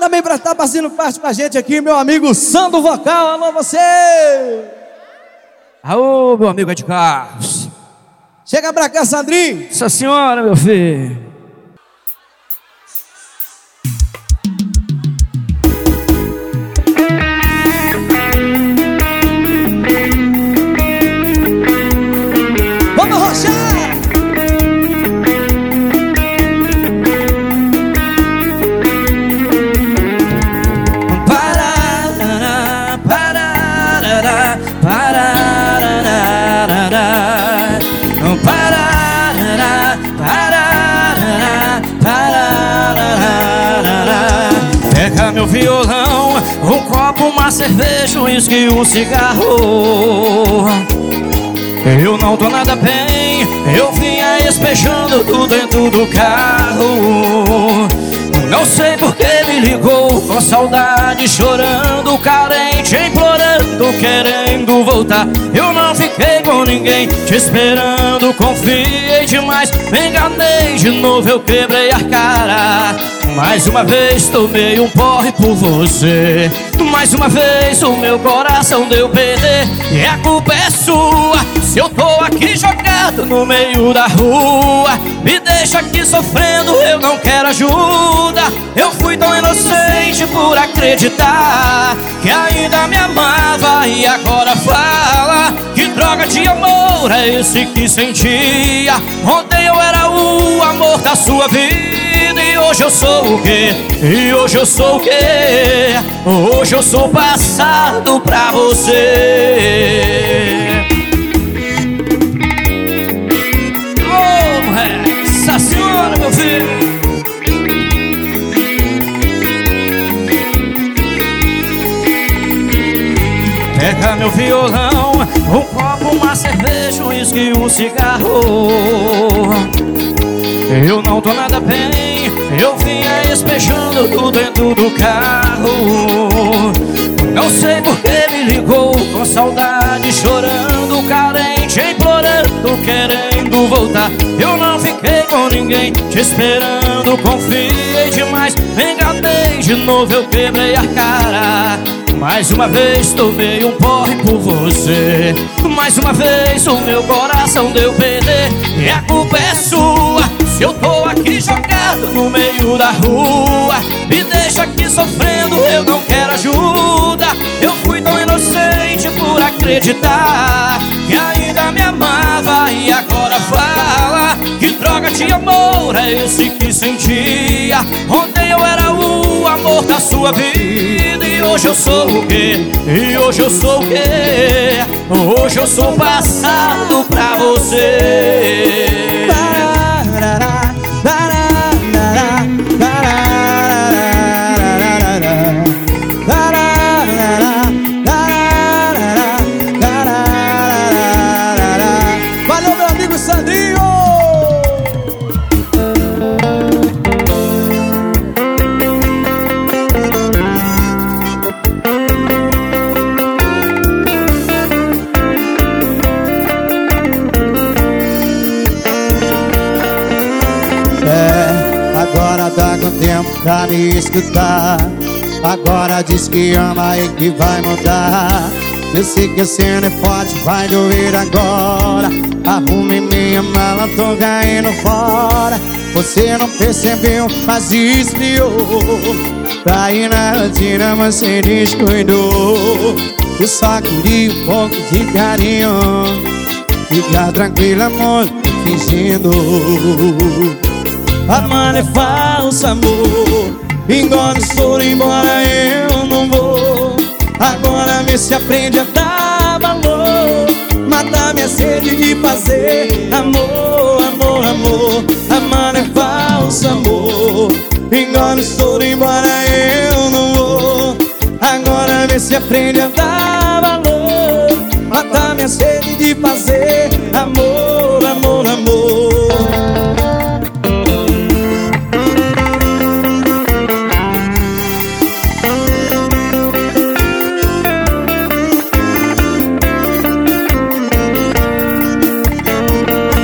também pra estar fazendo parte com a gente aqui, meu amigo Sandro Vocal. Alô, você! Alô, meu amigo Ed Carlos. Chega pra cá, Sandrinho. Nossa senhora, meu filho. Vamos rochar! Pega meu violão, um copo, uma cerveja, um uísque, um cigarro. Eu não tô nada bem, eu vinha espejando tudo dentro do carro. Não sei por que me ligou, com saudade, chorando, carente, implorando, querendo voltar. Eu não fiquei com ninguém, te esperando, confiei demais, me enganei de novo, eu quebrei a cara. Mais uma vez tomei um porre por você. Mais uma vez o meu coração deu perder. E a culpa é sua, se eu tô aqui jogado no meio da rua. Me deixa aqui sofrendo, eu não quero ajuda. Eu fui tão inocente por acreditar que ainda me amava e agora fala. Que droga de amor é esse que sentia? Ontem eu era o amor da sua vida e hoje eu sou o quê? E hoje eu sou o quê? Hoje eu sou passado pra você. Oh, essa senhora, meu filho. Pega meu violão, um copo, uma cerveja, um uísque, um cigarro. Eu não tô nada bem, eu vinha espejando tudo dentro do carro. Não sei por que me ligou, com saudade, chorando, carente, implorando, querendo voltar. Eu não fiquei com ninguém, te esperando, confiei demais, me enganei de novo, eu quebrei a cara. Mais uma vez tomei um porre por você. Mais uma vez o meu coração deu perder. E a culpa é sua, se eu tô aqui jogado no meio da rua. Me deixa aqui sofrendo, eu não quero ajuda. Eu fui tão inocente por acreditar que ainda me amava e agora fala. Que droga de amor é esse que sentia? Ontem eu era o amor da sua vida e hoje eu sou o quê? E hoje eu sou o quê? Hoje eu sou passado pra você. Valeu, meu amigo Sandrinho! Agora tá com tempo pra me escutar. Agora diz que ama e que vai mudar. Eu sei que você não é forte, vai doer agora. Arrume minha mala, tô caindo fora. Você não percebeu, mas esfriou. Tá aí na rotina, mas você descuidou. Eu só queria um pouco de carinho. Fica tranquilo, amor, fingindo. Amar é falso, amor. Engole o soro, embora eu não vou. Agora vê se aprende a dar valor. Mata minha sede de fazer amor, amor, amor. Amar é falso, amor. Engole o soro, embora eu não vou. Agora vê se aprende a dar valor. Mata minha sede de fazer amor, amor, amor.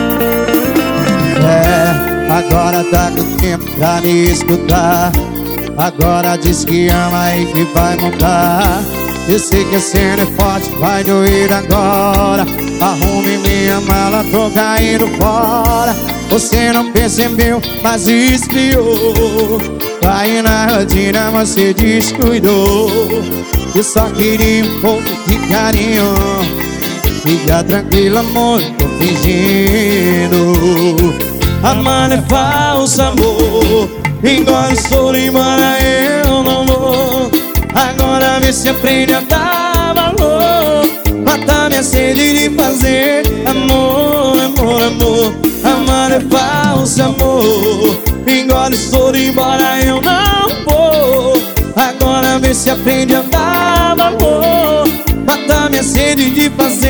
Agora tá com tempo pra me escutar. Agora diz que ama e que vai mudar. Eu sei que a cena é forte, vai doer agora. Arrume minha mala, tô caindo fora. Você não percebeu, mas espiou. Vai na rotina, você descuidou. Eu só queria um pouco de carinho. Fica tranquilo, amor, tô fingindo. Amar é falso, amor. Engole o soro, embora eu não vou. Agora vê se aprende a dar valor. Mata minha sede de fazer amor, amor, amor. Amar é falso, amor. Engole o soro, embora eu não vou. Agora vê se aprende a dar valor. Mata minha sede de fazer